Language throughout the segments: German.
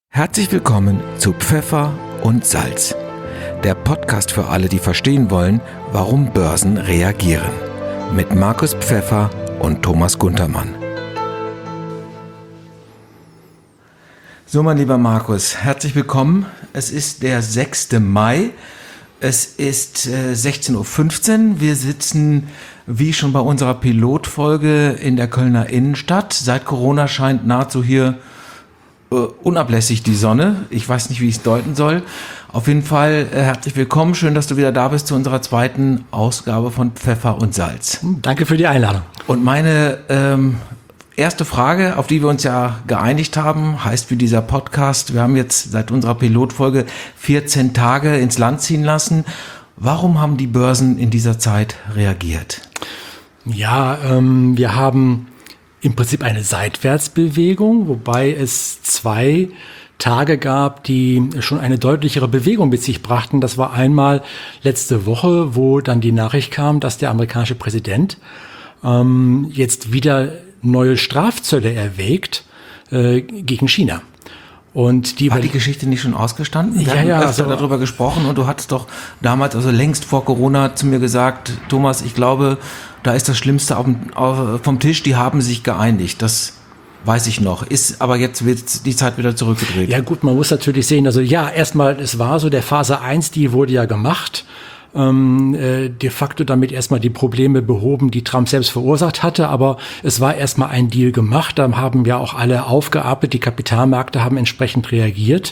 Herzlich willkommen zu Pfeffer und Salz, der Podcast für alle, die verstehen wollen, warum Börsen reagieren. Mit Markus Pfeffer und Thomas Guntermann. So, mein lieber Markus, herzlich willkommen. Es ist der 6. Mai. Es ist 16.15 Uhr. Wir sitzen, wie schon bei unserer Pilotfolge, in der Kölner Innenstadt. Seit Corona scheint nahezu hier unablässig die Sonne. Ich weiß nicht, wie ich es deuten soll. Auf jeden Fall herzlich willkommen. Schön, dass du wieder da bist zu unserer zweiten Ausgabe von Pfeffer und Salz. Danke für die Einladung. Und meine erste Frage, auf die wir uns ja geeinigt haben, heißt wie dieser Podcast, wir haben jetzt seit unserer Pilotfolge 14 Tage ins Land ziehen lassen. Warum haben die Börsen in dieser Zeit reagiert? Ja, wir haben im Prinzip eine Seitwärtsbewegung, wobei es 2 Tage gab, die schon eine deutlichere Bewegung mit sich brachten. Das war einmal letzte Woche, wo dann die Nachricht kam, dass der amerikanische Präsident jetzt wieder neue Strafzölle erwägt gegen China. Und war die Geschichte nicht schon ausgestanden? Wir haben öfter darüber gesprochen und du hattest doch damals, also längst vor Corona, zu mir gesagt, Thomas, ich glaube, da ist das Schlimmste vom Tisch, die haben sich geeinigt. Das weiß ich noch. Aber jetzt wird die Zeit wieder zurückgedreht. Ja gut, man muss natürlich sehen, also ja, erstmal, es war so, der Phase 1, die wurde ja gemacht. De facto damit erstmal die Probleme behoben, die Trump selbst verursacht hatte, aber es war erstmal ein Deal gemacht, da haben ja auch alle aufgeatmet, die Kapitalmärkte haben entsprechend reagiert.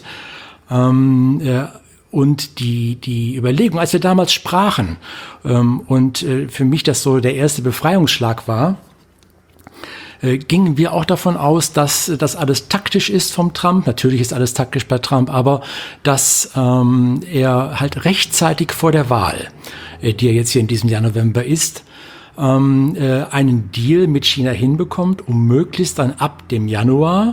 Und die Überlegung, als wir damals sprachen, und für mich das so der erste Befreiungsschlag war, gingen wir auch davon aus, dass das alles taktisch ist vom Trump. Natürlich ist alles taktisch bei Trump, aber dass er halt rechtzeitig vor der Wahl, die ja jetzt hier in diesem Jahr November ist, einen Deal mit China hinbekommt, um möglichst dann ab dem Januar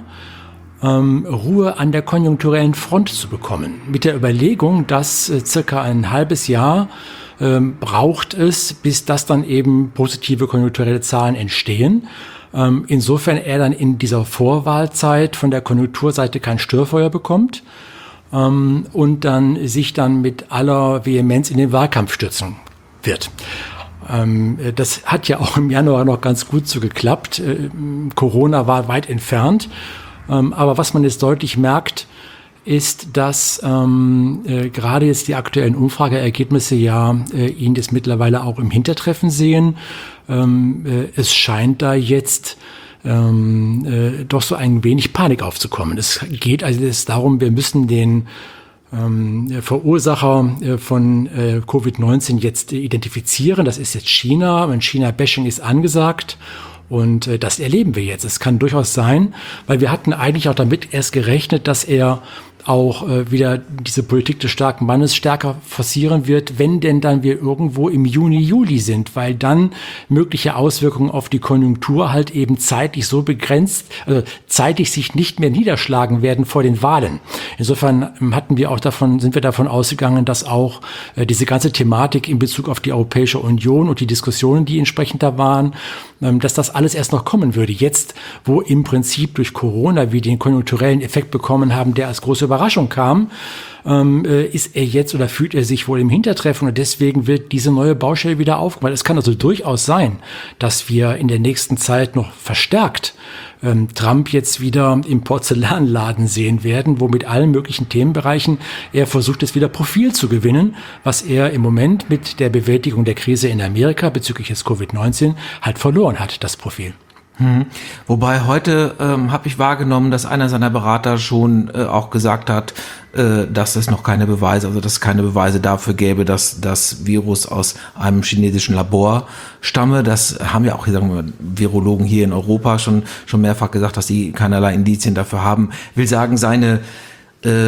Ruhe an der konjunkturellen Front zu bekommen. Mit der Überlegung, dass circa ein halbes Jahr braucht es, bis das dann eben positive konjunkturelle Zahlen entstehen. Insofern er dann in dieser Vorwahlzeit von der Konjunkturseite kein Störfeuer bekommt und dann sich dann mit aller Vehemenz in den Wahlkampf stürzen wird. Das hat ja auch im Januar noch ganz gut so geklappt. Corona war weit entfernt. Aber was man jetzt deutlich merkt, ist, dass gerade jetzt die aktuellen Umfrageergebnisse ja ihn jetzt mittlerweile auch im Hintertreffen sehen. Es scheint da jetzt doch so ein wenig Panik aufzukommen. Es geht also jetzt darum, wir müssen den Verursacher von Covid-19 jetzt identifizieren. Das ist jetzt China. Und China-Bashing ist angesagt. Und das erleben wir jetzt. Es kann durchaus sein, weil wir hatten eigentlich auch damit erst gerechnet, dass er auch wieder diese Politik des starken Mannes stärker forcieren wird, wenn denn dann wir irgendwo im Juni, Juli sind, weil dann mögliche Auswirkungen auf die Konjunktur halt eben zeitlich so begrenzt, zeitig sich nicht mehr niederschlagen werden vor den Wahlen. Insofern sind wir davon ausgegangen, dass auch diese ganze Thematik in Bezug auf die Europäische Union und die Diskussionen, die entsprechend da waren, dass das alles erst noch kommen würde. Jetzt, wo im Prinzip durch Corona wir den konjunkturellen Effekt bekommen haben, der als große Überraschung kam, ist er jetzt oder fühlt er sich wohl im Hintertreffen und deswegen wird diese neue Baustelle wieder aufgemacht. Es kann also durchaus sein, dass wir in der nächsten Zeit noch verstärkt Trump jetzt wieder im Porzellanladen sehen werden, wo mit allen möglichen Themenbereichen er versucht, es wieder Profil zu gewinnen, was er im Moment mit der Bewältigung der Krise in Amerika bezüglich des Covid-19 halt verloren hat, das Profil. Wobei heute habe ich wahrgenommen, dass einer seiner Berater schon auch gesagt hat, dass es noch keine Beweise, also dass es keine Beweise dafür gäbe, dass das Virus aus einem chinesischen Labor stamme. Das haben ja auch, sagen wir, Virologen hier in Europa schon mehrfach gesagt, dass sie keinerlei Indizien dafür haben. Will sagen, seine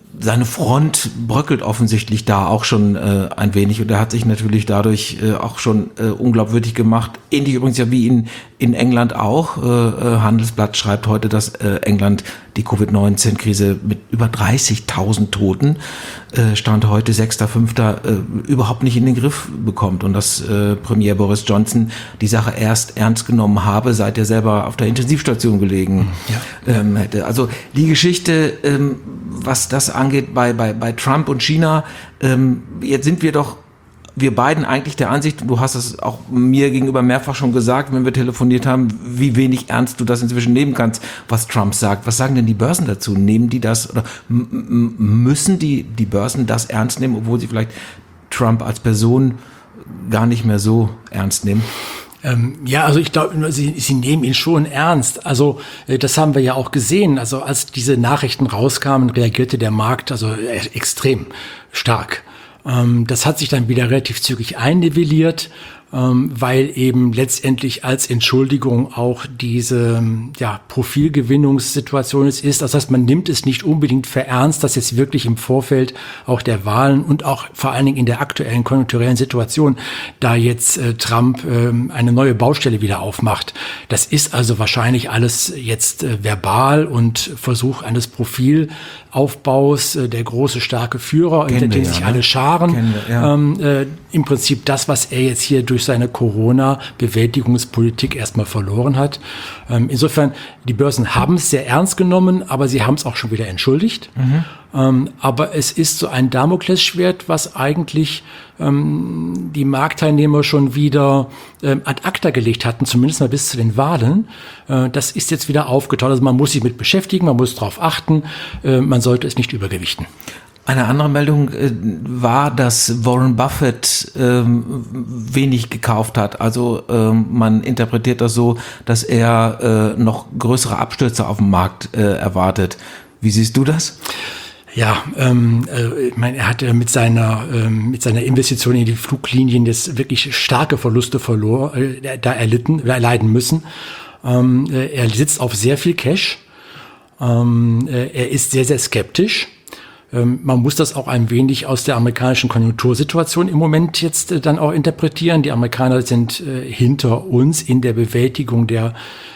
seine Front bröckelt offensichtlich da auch schon ein wenig und er hat sich natürlich dadurch auch schon unglaubwürdig gemacht. Ähnlich übrigens ja wie in England auch. Handelsblatt schreibt heute, dass England die Covid-19-Krise mit über 30.000 Toten, Stand heute 6.5., überhaupt nicht in den Griff bekommt und dass Premier Boris Johnson die Sache erst ernst genommen habe, seit er selber auf der Intensivstation gelegen hätte. Also die Geschichte, was das angeht bei Trump und China, jetzt sind wir beiden eigentlich der Ansicht, du hast es auch mir gegenüber mehrfach schon gesagt, wenn wir telefoniert haben, wie wenig ernst du das inzwischen nehmen kannst, was Trump sagt. Was sagen denn die Börsen dazu? Nehmen die das oder müssen die Börsen das ernst nehmen, obwohl sie vielleicht Trump als Person gar nicht mehr so ernst nehmen? Ja, also ich glaube, sie nehmen ihn schon ernst. Also das haben wir ja auch gesehen. Also als diese Nachrichten rauskamen, reagierte der Markt also extrem stark. Das hat sich dann wieder relativ zügig einnivelliert, weil eben letztendlich als Entschuldigung auch diese Profilgewinnungssituation es ist. Das heißt, man nimmt es nicht unbedingt für ernst, dass jetzt wirklich im Vorfeld auch der Wahlen und auch vor allen Dingen in der aktuellen konjunkturellen Situation, da jetzt Trump eine neue Baustelle wieder aufmacht. Das ist also wahrscheinlich alles jetzt verbal und Versuch eines Profilaufbaus, der große, starke Führer, hinter dem sich alle scharen. Im Prinzip das, was er jetzt hier durch seine Corona-Bewältigungspolitik erstmal verloren hat. Insofern, die Börsen haben es sehr ernst genommen, aber sie haben es auch schon wieder entschuldigt. Aber es ist so ein Damoklesschwert, was eigentlich die Marktteilnehmer schon wieder ad acta gelegt hatten, zumindest mal bis zu den Wahlen. Das ist jetzt wieder aufgetaucht. Also man muss sich mit beschäftigen, man muss darauf achten, man sollte es nicht übergewichten. Eine andere Meldung war, dass Warren Buffett wenig gekauft hat. Also man interpretiert das so, dass er noch größere Abstürze auf dem Markt erwartet. Wie siehst du das? Ja, ich meine, er hat mit seiner Investition in die Fluglinien jetzt wirklich starke Verluste erleiden müssen. Er sitzt auf sehr viel Cash. Er ist sehr, sehr skeptisch. Man muss das auch ein wenig aus der amerikanischen Konjunktursituation im Moment jetzt dann auch interpretieren. Die Amerikaner sind hinter uns in der Bewältigung der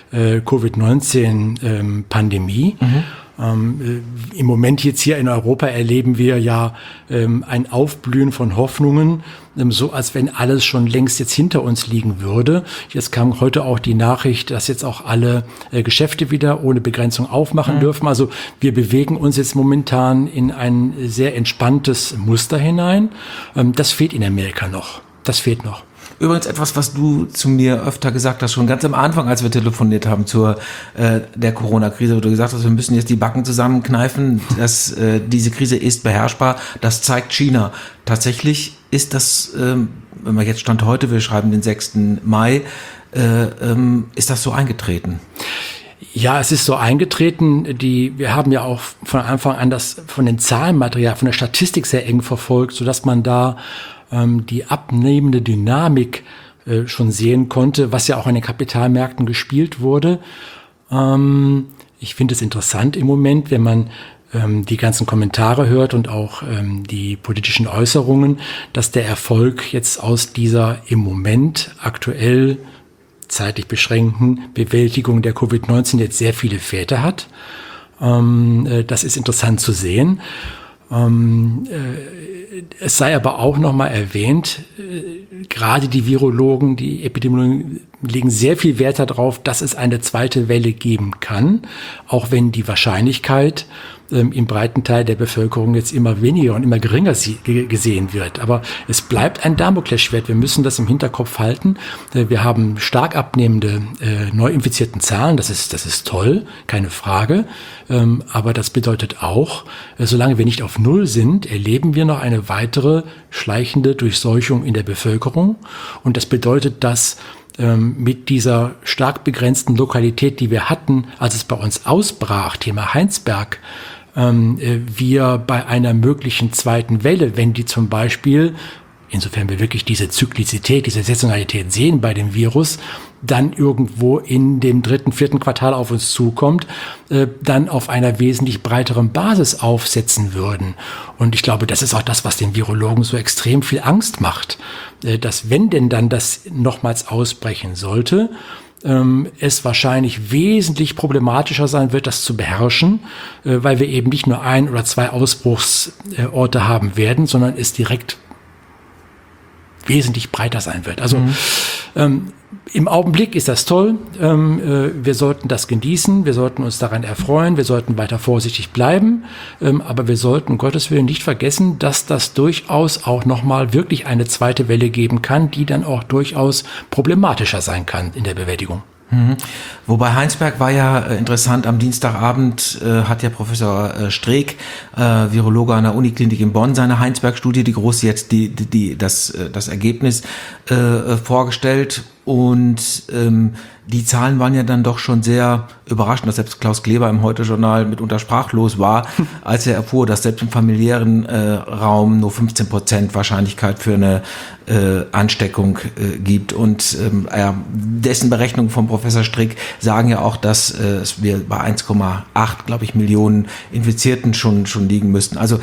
Covid-19-Pandemie. Im Moment jetzt hier in Europa erleben wir ja ein Aufblühen von Hoffnungen, so als wenn alles schon längst jetzt hinter uns liegen würde. Jetzt kam heute auch die Nachricht, dass jetzt auch alle Geschäfte wieder ohne Begrenzung aufmachen dürfen. Also wir bewegen uns jetzt momentan in ein sehr entspanntes Muster hinein. Das fehlt in Amerika noch. Das fehlt noch. Übrigens etwas, was du zu mir öfter gesagt hast, schon ganz am Anfang, als wir telefoniert haben zur der Corona-Krise, wo du gesagt hast, wir müssen jetzt die Backen zusammenkneifen, dass diese Krise ist beherrschbar. Das zeigt China. Tatsächlich ist das, wenn wir jetzt Stand heute, wir schreiben den 6. Mai, ist das so eingetreten? Ja, es ist so eingetreten. Wir haben ja auch von Anfang an das von den Zahlenmaterial, von der Statistik sehr eng verfolgt, sodass man da die abnehmende Dynamik schon sehen konnte, was ja auch an den Kapitalmärkten gespielt wurde. Ich finde es interessant im Moment, wenn man die ganzen Kommentare hört und auch die politischen Äußerungen, dass der Erfolg jetzt aus dieser im Moment aktuell zeitlich beschränkten Bewältigung der Covid-19 jetzt sehr viele Väter hat. Das ist interessant zu sehen. Es sei aber auch nochmal erwähnt, gerade die Virologen, die Epidemiologen legen sehr viel Wert darauf, dass es eine zweite Welle geben kann, auch wenn die Wahrscheinlichkeit im breiten Teil der Bevölkerung jetzt immer weniger und immer geringer gesehen wird. Aber es bleibt ein Damoklesschwert. Wir müssen das im Hinterkopf halten. Wir haben stark abnehmende neuinfizierten Zahlen. Das ist toll, keine Frage. Aber das bedeutet auch, solange wir nicht auf Null sind, erleben wir noch eine weitere schleichende Durchseuchung in der Bevölkerung. Und das bedeutet, dass mit dieser stark begrenzten Lokalität, die wir hatten, als es bei uns ausbrach, Thema Heinsberg, wir bei einer möglichen zweiten Welle, wenn die zum Beispiel, insofern wir wirklich diese Zyklizität, diese Saisonalität sehen bei dem Virus, dann irgendwo in dem 3., 4. Quartal auf uns zukommt, dann auf einer wesentlich breiteren Basis aufsetzen würden. Und ich glaube, das ist auch das, was den Virologen so extrem viel Angst macht, dass wenn denn dann das nochmals ausbrechen sollte, es wahrscheinlich wesentlich problematischer sein wird, das zu beherrschen, weil wir eben nicht nur 1 oder 2 Ausbruchsorte haben werden, sondern es direkt wesentlich breiter sein wird. Also im Augenblick ist das toll. Wir sollten das genießen, wir sollten uns daran erfreuen, wir sollten weiter vorsichtig bleiben, aber wir sollten um Gottes Willen nicht vergessen, dass das durchaus auch nochmal wirklich eine zweite Welle geben kann, die dann auch durchaus problematischer sein kann in der Bewältigung. Wobei Heinsberg war ja interessant, am Dienstagabend hat ja Professor Streeck, Virologe an der Uniklinik in Bonn, seine Heinsberg-Studie, die große jetzt das Ergebnis vorgestellt, und die Zahlen waren ja dann doch schon sehr überraschend, dass selbst Klaus Kleber im Heute-Journal mitunter sprachlos war, als er erfuhr, dass selbst im familiären Raum nur 15% Wahrscheinlichkeit für eine Ansteckung gibt. Und dessen Berechnungen von Professor Strick sagen ja auch, dass wir bei 1,8, glaube ich, Millionen Infizierten schon liegen müssten. Also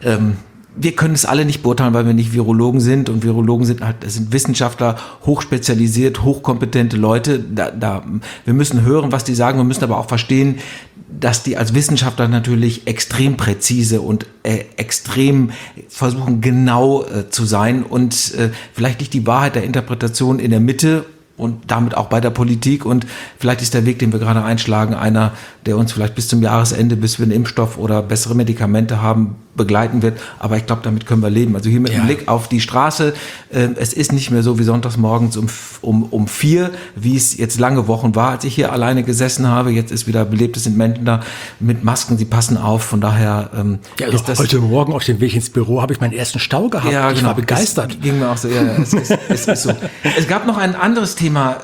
wir können es alle nicht beurteilen, weil wir nicht Virologen sind, und Virologen sind Wissenschaftler, hochspezialisiert, hochkompetente Leute. Wir müssen hören, was die sagen, wir müssen aber auch verstehen, dass die als Wissenschaftler natürlich extrem präzise und extrem versuchen, genau zu sein, und vielleicht liegt die Wahrheit der Interpretation in der Mitte und damit auch bei der Politik, und vielleicht ist der Weg, den wir gerade einschlagen, einer, der uns vielleicht bis zum Jahresende, bis wir einen Impfstoff oder bessere Medikamente haben, begleiten wird. Aber ich glaube, damit können wir leben. Also hier mit dem Blick auf die Straße, es ist nicht mehr so wie sonntags morgens um 4, wie es jetzt lange Wochen war, als ich hier alleine gesessen habe. Jetzt ist wieder belebt, es sind Menschen da mit Masken, sie passen auf. Von daher ist das... Heute Morgen auf dem Weg ins Büro habe ich meinen ersten Stau gehabt. Ja, ich war begeistert. Das ging mir auch so. Ja, es ist so. Es gab noch ein anderes Thema,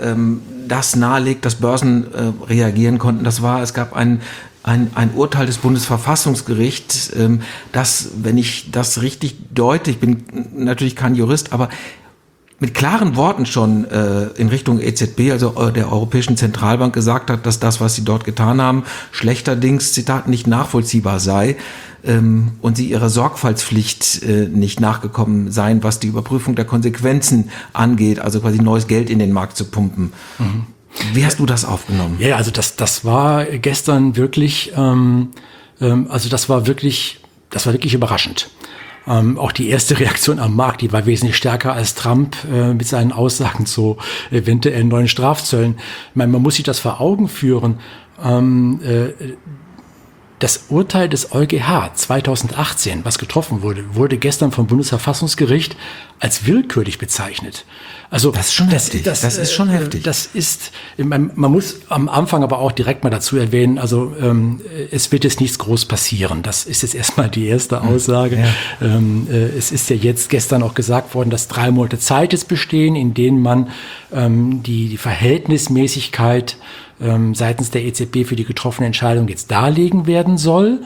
das nahelegt, dass Börsen reagieren konnten. Es gab ein Urteil des Bundesverfassungsgerichts, das, wenn ich das richtig deute, ich bin natürlich kein Jurist, aber mit klaren Worten schon in Richtung EZB, also der Europäischen Zentralbank, gesagt hat, dass das, was sie dort getan haben, schlechterdings, Zitat, nicht nachvollziehbar sei, und sie ihrer Sorgfaltspflicht nicht nachgekommen seien, was die Überprüfung der Konsequenzen angeht, also quasi neues Geld in den Markt zu pumpen. Mhm. Wie hast du das aufgenommen? Ja, also das war gestern wirklich, das war wirklich überraschend. Auch die erste Reaktion am Markt, die war wesentlich stärker als Trump mit seinen Aussagen zu eventuell neuen Strafzöllen. Ich meine, man muss sich das vor Augen führen. Das Urteil des EuGH 2018, was getroffen wurde gestern vom Bundesverfassungsgericht als willkürlich bezeichnet. Also das ist schon heftig. Das ist schon heftig. Das ist, man muss am Anfang aber auch direkt mal dazu erwähnen, also es wird jetzt nichts groß passieren. Das ist jetzt erstmal die erste Aussage. Ja. Es ist ja jetzt gestern auch gesagt worden, dass 3 Monate Zeit jetzt bestehen, in denen man die Verhältnismäßigkeit seitens der EZB für die getroffene Entscheidung jetzt darlegen werden soll.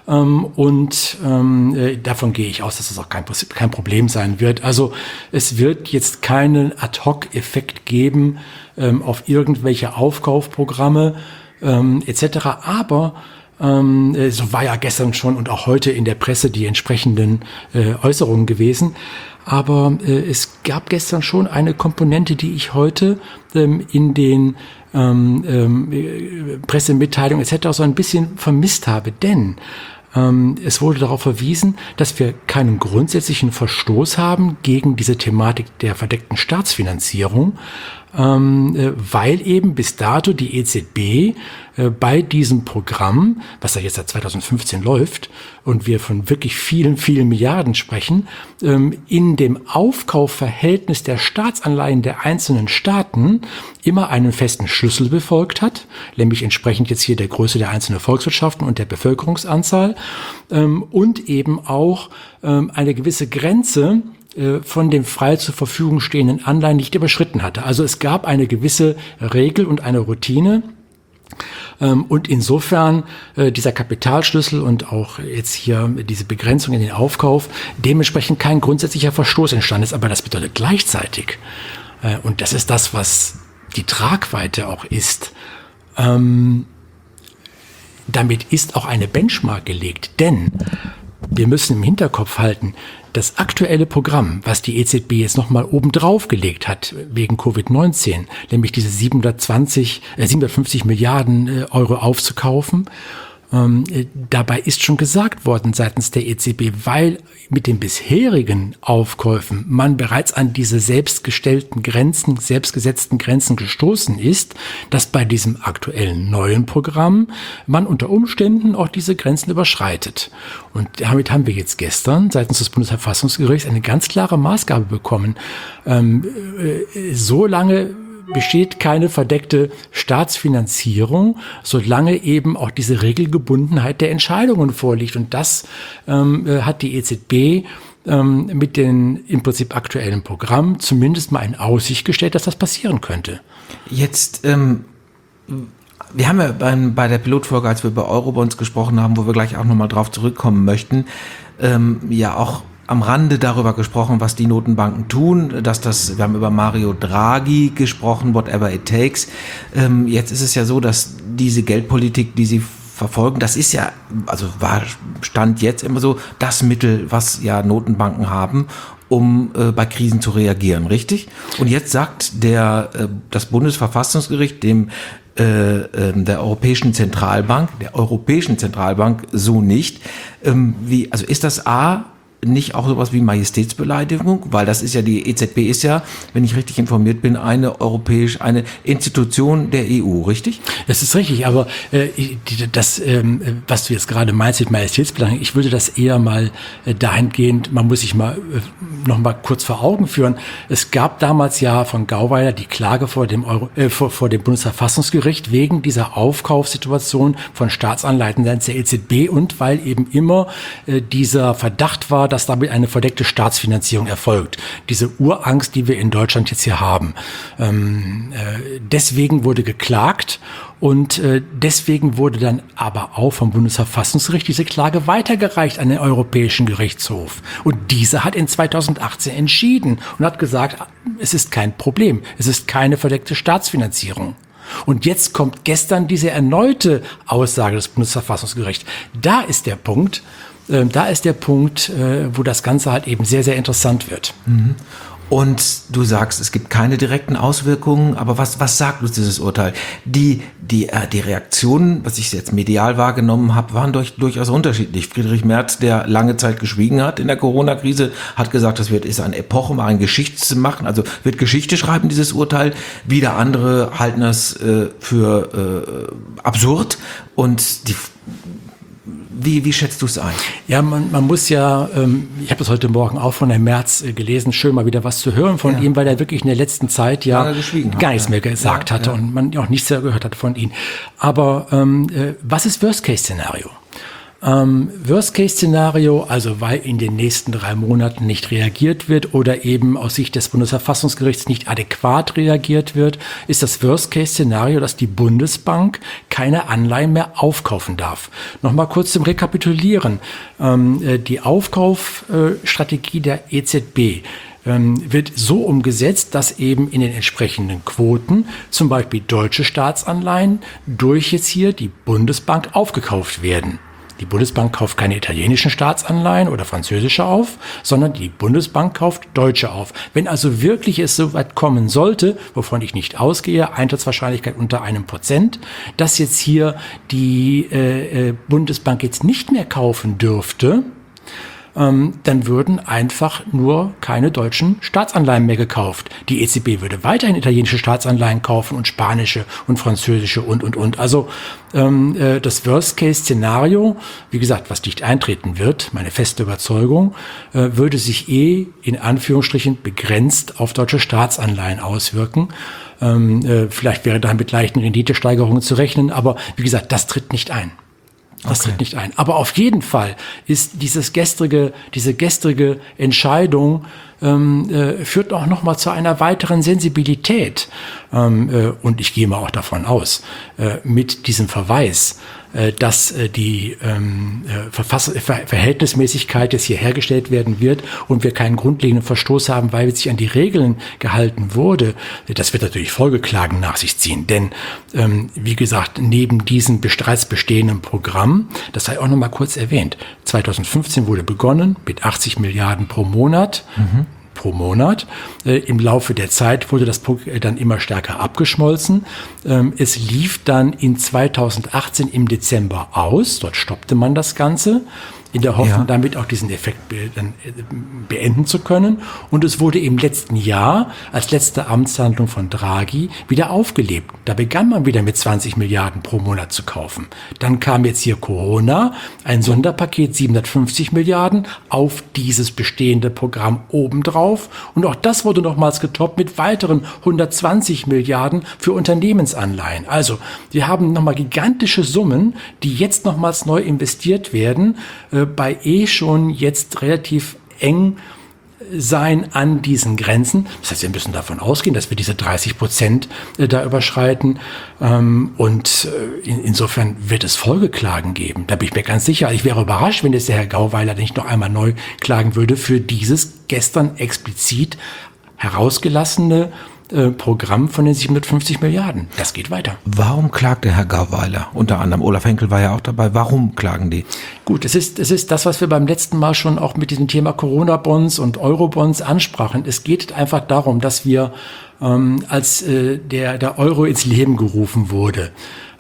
Davon gehe ich aus, dass das auch kein Problem sein wird. Also es wird jetzt keinen Ad-Hoc-Effekt geben auf irgendwelche Aufkaufprogramme etc. Aber so war ja gestern schon und auch heute in der Presse die entsprechenden Äußerungen gewesen. Aber es gab gestern schon eine Komponente, die ich heute in den Pressemitteilungen etc. so ein bisschen vermisst habe. Denn es wurde darauf verwiesen, dass wir keinen grundsätzlichen Verstoß haben gegen diese Thematik der verdeckten Staatsfinanzierung, weil eben bis dato die EZB bei diesem Programm, was ja jetzt seit 2015 läuft und wir von wirklich vielen, vielen Milliarden sprechen, in dem Aufkaufverhältnis der Staatsanleihen der einzelnen Staaten immer einen festen Schlüssel befolgt hat, nämlich entsprechend jetzt hier der Größe der einzelnen Volkswirtschaften und der Bevölkerungsanzahl, und eben auch eine gewisse Grenze von den frei zur Verfügung stehenden Anleihen nicht überschritten hatte. Also es gab eine gewisse Regel und eine Routine. Und insofern dieser Kapitalschlüssel und auch jetzt hier diese Begrenzung in den Aufkauf dementsprechend kein grundsätzlicher Verstoß entstanden ist. Aber das bedeutet gleichzeitig, und das ist das, was die Tragweite auch ist, damit ist auch eine Benchmark gelegt, denn wir müssen im Hinterkopf halten, das aktuelle Programm, was die EZB jetzt nochmal obendrauf gelegt hat wegen Covid-19, nämlich diese 750 Milliarden Euro aufzukaufen, dabei ist schon gesagt worden seitens der EZB, weil mit den bisherigen Aufkäufen man bereits an diese selbstgesetzten Grenzen gestoßen ist, dass bei diesem aktuellen neuen Programm man unter Umständen auch diese Grenzen überschreitet. Und damit haben wir jetzt gestern seitens des Bundesverfassungsgerichts eine ganz klare Maßgabe bekommen. So lange besteht keine verdeckte Staatsfinanzierung, solange eben auch diese Regelgebundenheit der Entscheidungen vorliegt. Und das hat die EZB mit den im Prinzip aktuellen Programm zumindest mal in Aussicht gestellt, dass das passieren könnte. Jetzt, wir haben ja bei der Pilotfolge, als wir über Eurobonds gesprochen haben, wo wir gleich auch nochmal drauf zurückkommen möchten, ja auch am Rande darüber gesprochen, was die Notenbanken tun, wir haben über Mario Draghi gesprochen, whatever it takes. Jetzt ist es ja so, dass diese Geldpolitik, die sie verfolgen, das ist ja, also stand jetzt immer so, das Mittel, was ja Notenbanken haben, um bei Krisen zu reagieren, richtig? Und jetzt sagt das Bundesverfassungsgericht der Europäischen Zentralbank so nicht. Also ist das nicht auch sowas wie Majestätsbeleidigung? Weil das ist ja, die EZB ist ja, wenn ich richtig informiert bin, eine Institution der EU, richtig? Das ist richtig, aber was du jetzt gerade meinst mit Majestätsbeleidigung, ich würde das eher mal dahingehend, man muss sich mal noch mal kurz vor Augen führen. Es gab damals ja von Gauweiler die Klage vor dem Bundesverfassungsgericht wegen dieser Aufkaufssituation von Staatsanleihen seitens der EZB und weil eben immer dieser Verdacht war, dass damit eine verdeckte Staatsfinanzierung erfolgt. Diese Urangst, die wir in Deutschland jetzt hier haben. Deswegen wurde geklagt und deswegen wurde dann aber auch vom Bundesverfassungsgericht diese Klage weitergereicht an den Europäischen Gerichtshof. Und dieser hat in 2018 entschieden und hat gesagt, es ist kein Problem, es ist keine verdeckte Staatsfinanzierung. Und jetzt kommt gestern diese erneute Aussage des Bundesverfassungsgerichts. Da ist der Punkt, wo das Ganze halt eben sehr, sehr interessant wird. Und du sagst, es gibt keine direkten Auswirkungen, aber was sagt uns dieses Urteil? Die Reaktionen, was ich jetzt medial wahrgenommen habe, waren durchaus unterschiedlich. Friedrich Merz, der lange Zeit geschwiegen hat in der Corona-Krise, hat gesagt, ist eine Epoche, mal ein Geschichte zu machen, also wird Geschichte schreiben, dieses Urteil. Wieder andere halten das für absurd und Wie schätzt du es ein? Ja, man muss ja, ich habe das heute Morgen auch von Herrn Merz gelesen, schön mal wieder was zu hören von ihm, weil er wirklich in der letzten Zeit ja gar nichts mehr gesagt hatte und man auch nichts mehr gehört hat von ihm. Aber was ist Worst-Case-Szenario? Worst-Case-Szenario, also weil in den nächsten 3 Monaten nicht reagiert wird oder eben aus Sicht des Bundesverfassungsgerichts nicht adäquat reagiert wird, ist das Worst-Case-Szenario, dass die Bundesbank keine Anleihen mehr aufkaufen darf. Nochmal kurz zum Rekapitulieren. Die Aufkaufstrategie der EZB wird so umgesetzt, dass eben in den entsprechenden Quoten zum Beispiel deutsche Staatsanleihen durch jetzt hier die Bundesbank aufgekauft werden. Die Bundesbank kauft keine italienischen Staatsanleihen oder französische auf, sondern die Bundesbank kauft deutsche auf. Wenn also wirklich es so weit kommen sollte, wovon ich nicht ausgehe, Eintrittswahrscheinlichkeit unter 1%, dass jetzt hier die Bundesbank jetzt nicht mehr kaufen dürfte, dann würden einfach nur keine deutschen Staatsanleihen mehr gekauft. Die EZB würde weiterhin italienische Staatsanleihen kaufen und spanische und französische und. Also das Worst-Case-Szenario, wie gesagt, was nicht eintreten wird, meine feste Überzeugung, würde sich in Anführungsstrichen begrenzt auf deutsche Staatsanleihen auswirken. Vielleicht wäre da mit leichten Renditesteigerungen zu rechnen, aber wie gesagt, das tritt nicht ein. Tritt nicht ein. Aber auf jeden Fall ist diese gestrige Entscheidung führt auch noch mal zu einer weiteren Sensibilität. Und ich gehe mal auch davon aus, mit diesem Verweis dass die Verhältnismäßigkeit jetzt hier hergestellt werden wird und wir keinen grundlegenden Verstoß haben, weil sich an die Regeln gehalten wurde, das wird natürlich Folgeklagen nach sich ziehen. Denn, wie gesagt, neben diesem bereits bestehenden Programm, das sei auch noch mal kurz erwähnt, 2015 wurde begonnen mit 80 Milliarden pro Monat. Pro Monat. Im Laufe der Zeit wurde das dann immer stärker abgeschmolzen. Es lief dann in 2018 im Dezember aus. Dort stoppte man das Ganze, in der Hoffnung, damit auch diesen Effekt dann beenden zu können. Und es wurde im letzten Jahr als letzte Amtshandlung von Draghi wieder aufgelebt. Da begann man wieder mit 20 Milliarden pro Monat zu kaufen. Dann kam jetzt hier Corona, ein Sonderpaket 750 Milliarden auf dieses bestehende Programm obendrauf. Und auch das wurde nochmals getoppt mit weiteren 120 Milliarden für Unternehmensanleihen. Also wir haben nochmal gigantische Summen, die jetzt nochmals neu investiert werden, bei schon jetzt relativ eng sein an diesen Grenzen. Das heißt, wir müssen davon ausgehen, dass wir diese 30% da überschreiten. Insofern wird es Folgeklagen geben. Da bin ich mir ganz sicher. Ich wäre überrascht, wenn jetzt der Herr Gauweiler nicht noch einmal neu klagen würde für dieses gestern explizit herausgelassene Programm von den 750 Milliarden. Das geht weiter. Warum klagt der Herr Gauweiler? Unter anderem Olaf Henkel war ja auch dabei. Warum klagen die? Gut, es ist das, was wir beim letzten Mal schon auch mit diesem Thema Corona-Bonds und Euro-Bonds ansprachen. Es geht einfach darum, dass wir, als der Euro ins Leben gerufen wurde,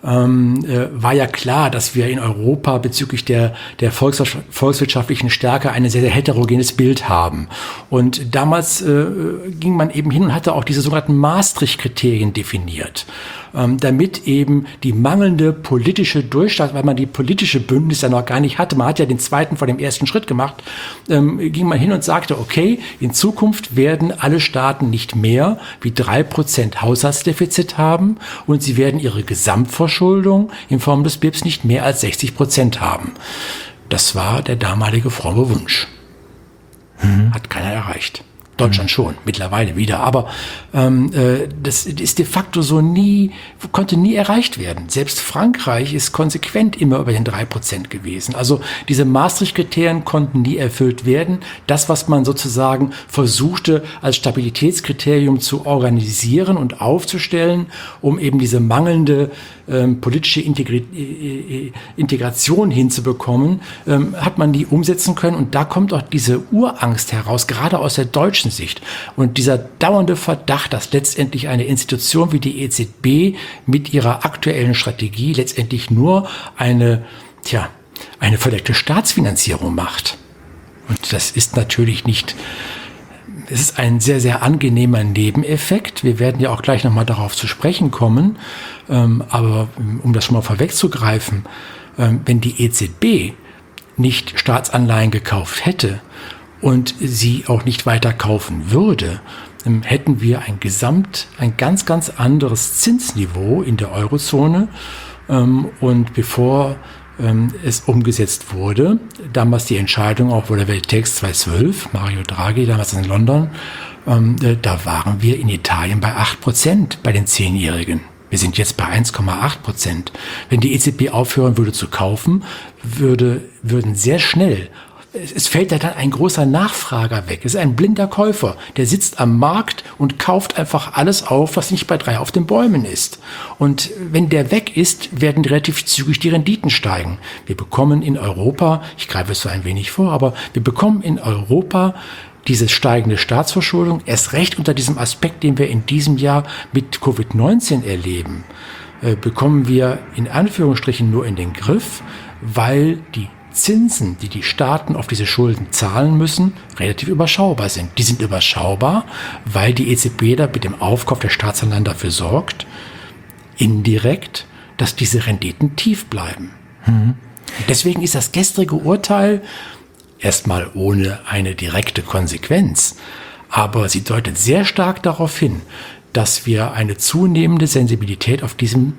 war ja klar, dass wir in Europa bezüglich der volkswirtschaftlichen Stärke ein sehr, sehr heterogenes Bild haben. Und damals ging man eben hin und hatte auch diese sogenannten Maastricht-Kriterien definiert, damit eben die mangelnde politische Durchschlag, weil man die politische Bündnis ja noch gar nicht hatte, man hat ja den zweiten vor dem ersten Schritt gemacht, ging man hin und sagte, okay, in Zukunft werden alle Staaten nicht mehr wie 3% Haushaltsdefizit haben und sie werden ihre Gesamtverschuldung in Form des BIPs nicht mehr als 60% haben. Das war der damalige fromme Wunsch. Hat keiner erreicht. Deutschland schon, mittlerweile wieder. Aber das ist de facto konnte nie erreicht werden. Selbst Frankreich ist konsequent immer über den 3% gewesen. Also diese Maastricht-Kriterien konnten nie erfüllt werden. Das, was man sozusagen versuchte, als Stabilitätskriterium zu organisieren und aufzustellen, um eben diese mangelnde politische Integration hinzubekommen, hat man nie umsetzen können. Und da kommt auch diese Urangst heraus, gerade aus der deutschen Sicht. Und dieser dauernde Verdacht, dass letztendlich eine Institution wie die EZB mit ihrer aktuellen Strategie letztendlich nur eine verdeckte Staatsfinanzierung macht. Und das ist natürlich nicht. Es ist ein sehr, sehr angenehmer Nebeneffekt. Wir werden ja auch gleich nochmal darauf zu sprechen kommen. Aber um das schon mal vorwegzugreifen, wenn die EZB nicht Staatsanleihen gekauft hätte und sie auch nicht weiter kaufen würde, hätten wir ein ganz, ganz anderes Zinsniveau in der Eurozone. Und bevor es umgesetzt wurde, damals die Entscheidung auch, wo der Welttext 2012, Mario Draghi, damals in London, da waren wir in Italien bei 8% bei den 10-Jährigen. Wir sind jetzt bei 1,8%. Wenn die EZB aufhören würde zu kaufen, würden sehr schnell, es fällt ja dann ein großer Nachfrager weg. Es ist ein blinder Käufer, der sitzt am Markt und kauft einfach alles auf, was nicht bei 3 auf den Bäumen ist. Und wenn der weg ist, werden relativ zügig die Renditen steigen. Wir bekommen in Europa, ich greife es so ein wenig vor, aber wir bekommen in Europa diese steigende Staatsverschuldung, erst recht unter diesem Aspekt, den wir in diesem Jahr mit Covid-19 erleben, bekommen wir in Anführungsstrichen nur in den Griff, weil die Zinsen, die die Staaten auf diese Schulden zahlen müssen, relativ überschaubar sind. Die sind überschaubar, weil die EZB da mit dem Aufkauf der Staatsanleihen dafür sorgt, indirekt, dass diese Renditen tief bleiben. Deswegen ist das gestrige Urteil erstmal ohne eine direkte Konsequenz, aber sie deutet sehr stark darauf hin, dass wir eine zunehmende Sensibilität auf diesem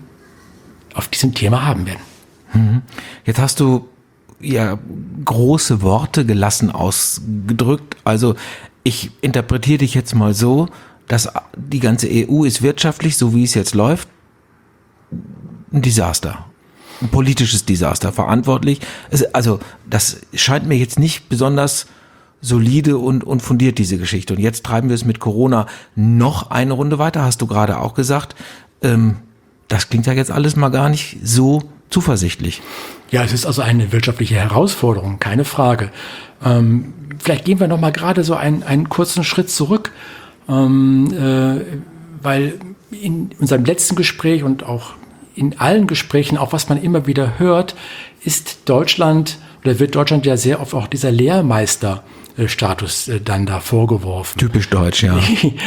Thema haben werden. Jetzt hast du ja große Worte gelassen ausgedrückt. Also ich interpretiere dich jetzt mal so, dass die ganze EU ist wirtschaftlich, so wie es jetzt läuft, ein Desaster. ein politisches Desaster verantwortlich. Also das scheint mir jetzt nicht besonders solide und fundiert, diese Geschichte. Und jetzt treiben wir es mit Corona noch eine Runde weiter, hast du gerade auch gesagt. Das klingt ja jetzt alles mal gar nicht so zuversichtlich. Ja, es ist also eine wirtschaftliche Herausforderung, keine Frage. Vielleicht gehen wir noch mal gerade so einen kurzen Schritt zurück, weil in unserem letzten Gespräch und auch in allen Gesprächen, auch was man immer wieder hört, ist Deutschland oder wird Deutschland ja sehr oft auch dieser Lehrmeisterstatus dann da vorgeworfen. Typisch deutsch, ja.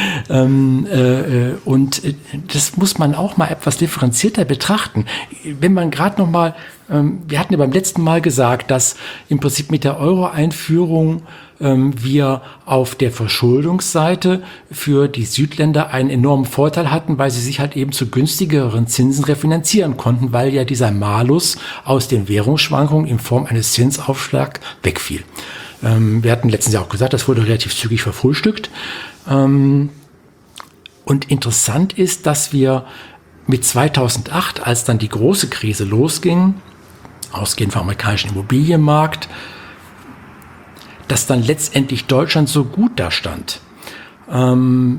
Und das muss man auch mal etwas differenzierter betrachten. Wenn man gerade noch mal, wir hatten ja beim letzten Mal gesagt, dass im Prinzip mit der Euro-Einführung wir auf der Verschuldungsseite für die Südländer einen enormen Vorteil hatten, weil sie sich halt eben zu günstigeren Zinsen refinanzieren konnten, weil ja dieser Malus aus den Währungsschwankungen in Form eines Zinsaufschlags wegfiel. Wir hatten letztens ja auch gesagt, das wurde relativ zügig verfrühstückt. Und interessant ist, dass wir mit 2008, als dann die große Krise losging, ausgehend vom amerikanischen Immobilienmarkt, dass dann letztendlich Deutschland so gut da stand. Und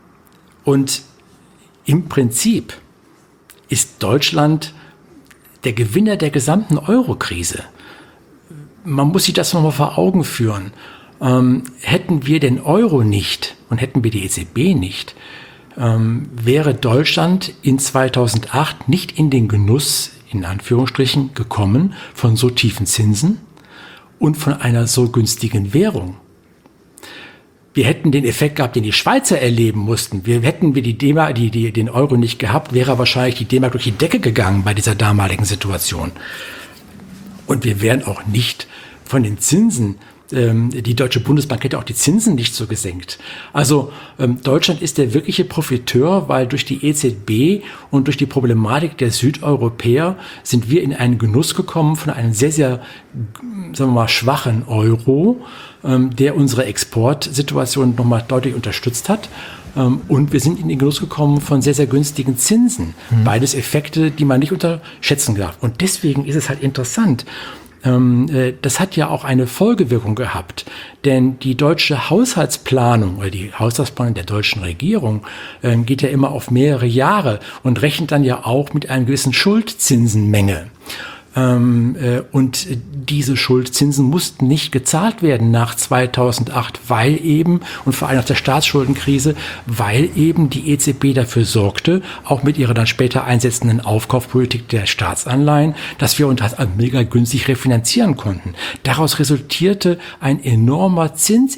im Prinzip ist Deutschland der Gewinner der gesamten Euro-Krise. Man muss sich das nochmal vor Augen führen. Hätten wir den Euro nicht und hätten wir die EZB nicht, wäre Deutschland in 2008 nicht in den Genuss, in Anführungsstrichen, gekommen von so tiefen Zinsen und von einer so günstigen Währung. Wir hätten den Effekt gehabt, den die Schweizer erleben mussten. Hätten wir den Euro nicht gehabt, wäre wahrscheinlich die D-Mark durch die Decke gegangen bei dieser damaligen Situation. Und wir wären auch nicht von den Zinsen, die Deutsche Bundesbank hätte auch die Zinsen nicht so gesenkt. Also Deutschland ist der wirkliche Profiteur, weil durch die EZB und durch die Problematik der Südeuropäer sind wir in einen Genuss gekommen von einem sehr, sehr, sagen wir mal, schwachen Euro, der unsere Exportsituation nochmal deutlich unterstützt hat. Und wir sind in den Genuss gekommen von sehr, sehr günstigen Zinsen. Beides Effekte, die man nicht unterschätzen darf. Und deswegen ist es halt interessant. Das hat ja auch eine Folgewirkung gehabt, denn die deutsche Haushaltsplanung oder die Haushaltsplanung der deutschen Regierung geht ja immer auf mehrere Jahre und rechnet dann ja auch mit einer gewissen Schuldzinsenmenge. Und diese Schuldzinsen mussten nicht gezahlt werden nach 2008, weil eben, und vor allem nach der Staatsschuldenkrise, weil eben die EZB dafür sorgte, auch mit ihrer dann später einsetzenden Aufkaufpolitik der Staatsanleihen, dass wir uns halt mega günstig refinanzieren konnten. Daraus resultierte ein enormer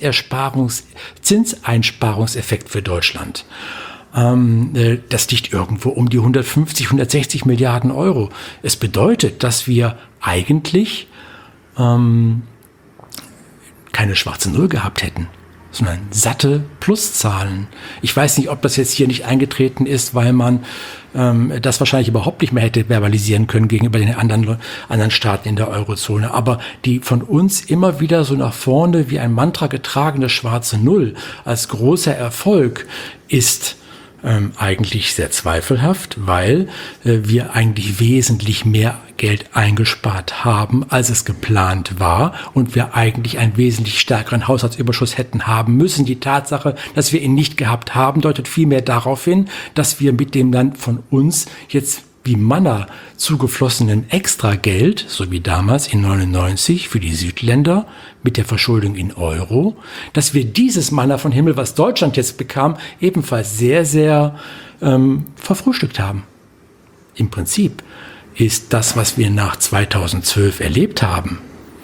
Zinseinsparungseffekt für Deutschland. Das liegt irgendwo um die 150, 160 Milliarden Euro. Es bedeutet, dass wir eigentlich keine schwarze Null gehabt hätten, sondern satte Pluszahlen. Ich weiß nicht, ob das jetzt hier nicht eingetreten ist, weil man das wahrscheinlich überhaupt nicht mehr hätte verbalisieren können gegenüber den anderen Staaten in der Eurozone. Aber die von uns immer wieder so nach vorne wie ein Mantra getragene schwarze Null als großer Erfolg ist eigentlich sehr zweifelhaft, weil wir eigentlich wesentlich mehr Geld eingespart haben, als es geplant war und wir eigentlich einen wesentlich stärkeren Haushaltsüberschuss hätten haben müssen. Die Tatsache, dass wir ihn nicht gehabt haben, deutet vielmehr darauf hin, dass wir mit dem dann von uns jetzt wie Manna zugeflossenen Extrageld, so wie damals in 99 für die Südländer mit der Verschuldung in Euro, dass wir dieses Manna von Himmel, was Deutschland jetzt bekam, ebenfalls sehr, sehr verfrühstückt haben. Im Prinzip ist das, was wir nach 2012 erlebt haben,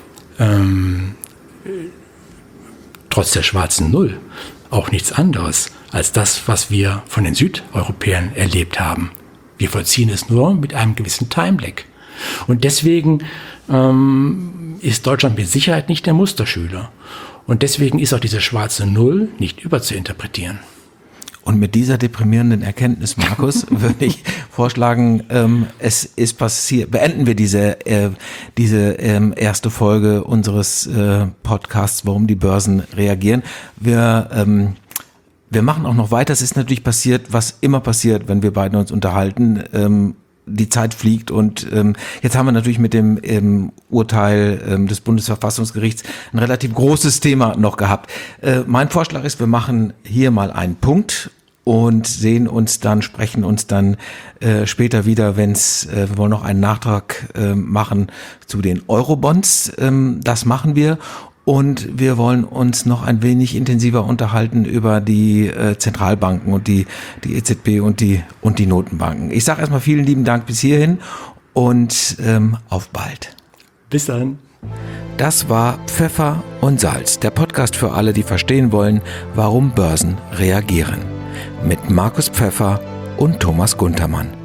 trotz der schwarzen Null, auch nichts anderes als das, was wir von den Südeuropäern erlebt haben. Wir vollziehen es nur mit einem gewissen Time-Lag. Und deswegen ist Deutschland mit Sicherheit nicht der Musterschüler. Und deswegen ist auch diese schwarze Null nicht überzuinterpretieren. Und mit dieser deprimierenden Erkenntnis, Markus, würde ich vorschlagen, es ist passiert. Beenden wir diese erste Folge unseres Podcasts, warum die Börsen reagieren. Wir machen auch noch weiter. Es ist natürlich passiert, was immer passiert, wenn wir beide uns unterhalten. die Zeit fliegt und jetzt haben wir natürlich mit dem Urteil des Bundesverfassungsgerichts ein relativ großes Thema noch gehabt. Mein Vorschlag ist, wir machen hier mal einen Punkt und sprechen uns dann später wieder, wir wollen noch einen Nachtrag machen zu den Eurobonds. Das machen wir. Und wir wollen uns noch ein wenig intensiver unterhalten über die Zentralbanken und die EZB und die Notenbanken. Ich sage erstmal vielen lieben Dank bis hierhin und auf bald. Bis dann. Das war Pfeffer und Salz, der Podcast für alle, die verstehen wollen, warum Börsen reagieren. Mit Markus Pfeffer und Thomas Guntermann.